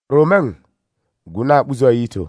Roman guna buzo yito.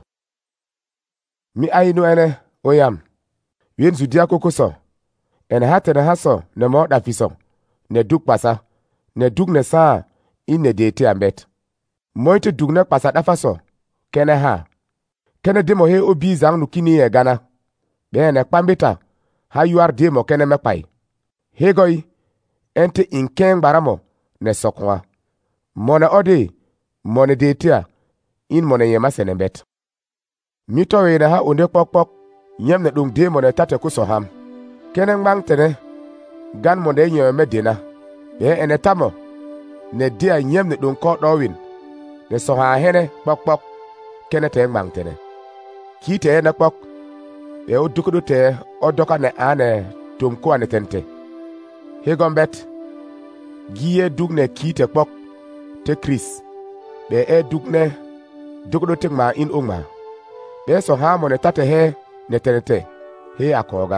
Mi ayinu ene oyam. Wien zudia kokoso. Ene hatene haso ne mo dafiso. Ne duk pasa. Ne duk ne saa in ne dete ambet. Moite duk ne pasa dafaso. Kene ha. Kene demo he obi zang nukini e gana. Bene kpambita. Ha yuar demo kene mepai. Hegoi. Ente inkeng baramo ne sokwa. Mone ode. Mone detea. In mone yema senembet. Mito wene ha onde pok. Nyem ne dung demo ne tate kusoham. Kene ngmang tene. Gan mone nyeme dena. Be ene tamo. Ne dia nyem ne dung kot dowin. Ne soha hene pok. Kene te ngmang tene. Kite ene pok. Be o dukudu te o doka ne ane tumko ane tente. Hegombet. Giye dug ne kite pok. Te Chris. Be dug ne dukudu te ngma in ungma. Be soha mo ne tate he ne tenete. He akoga.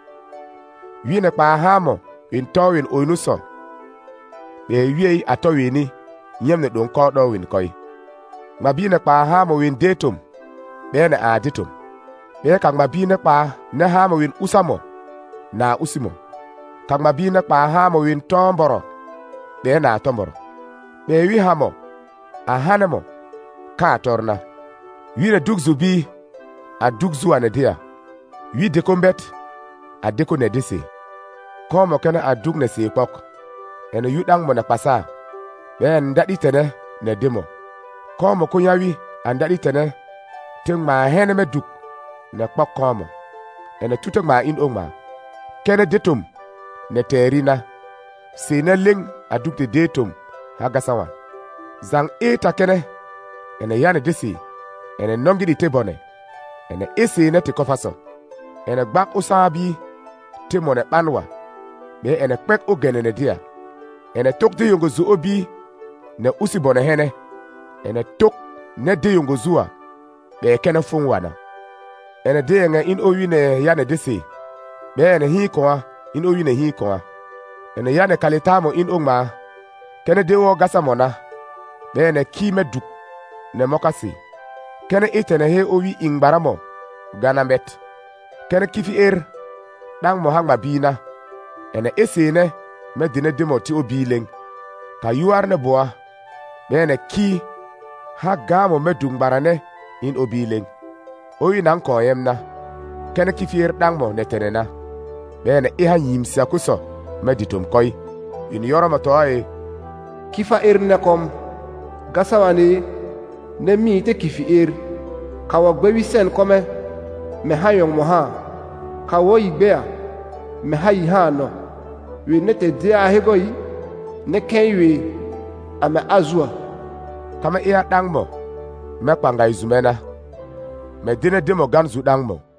Wine pa hamo in towin oinuso. Be wiei atowini nyem ne dung kot dowin koi. Mabine pa hamo win detum. Be ne aditum. Be kang mabine pa ne hamo win usamo. Na usimo. Kang mabine pa hamo win tomboro. Be na tomboro. Be wi hamo. Ahanemo. Ka torna. Wine duk zubi. A duk zu anedia. Wi dekombet. A deko ne desi. Komo kene a duk ne si pok. Ene yudang mo ne pasa. Be ndadi tene ne demo. Komo kunyawi andadi tene. Ting ma hene me duk. Ne pok komo. Ene tuteng ma in ongma. Kene detum. Ne terina. Sine ling a duk de detum. Hagasawa. Zang eta kene. Ene yane desi. Ene nongi di tebone. Ene isi ne te kofaso. Ene gbak usabi. Timone panwa. Be ene pek ogene ne dia. Ene tok de yongo zu obi. Ne usibone hene. Ene tok ne de yongo zuwa. Be kene fungwana. Ene de yenge in owi ne yane desi. Be ene hi kwa. In owi ne hi kwa. Ene yane kalitamo in ongma. Kene de wo gasa mona. Be ene kime duk. Ne mokasi. Kene itene he owi ingbaramo. Ganambet. Kene kifi dang mo hang mabina. Ene esene me dine demo ti obileng. Ka yuar ne boa. Be ene ki. Ha gamo me dung barane in obileng. Owi nang koyemna. Kene kifi dang mo netenena. Be ene iha yimsia kuso. Me ditum koi. In yoroma toae. Kifa ne kom. Gasawani. Ne mi te kifi Kawa gbewi sen kome. Me hayong moha. Kawo igbea. Me hayi hano. We nete dia hegoi. Ne kenwe. Ame azua. Kama iya dang mo. Me panga izumena. Me dine demo ganzu dang mo.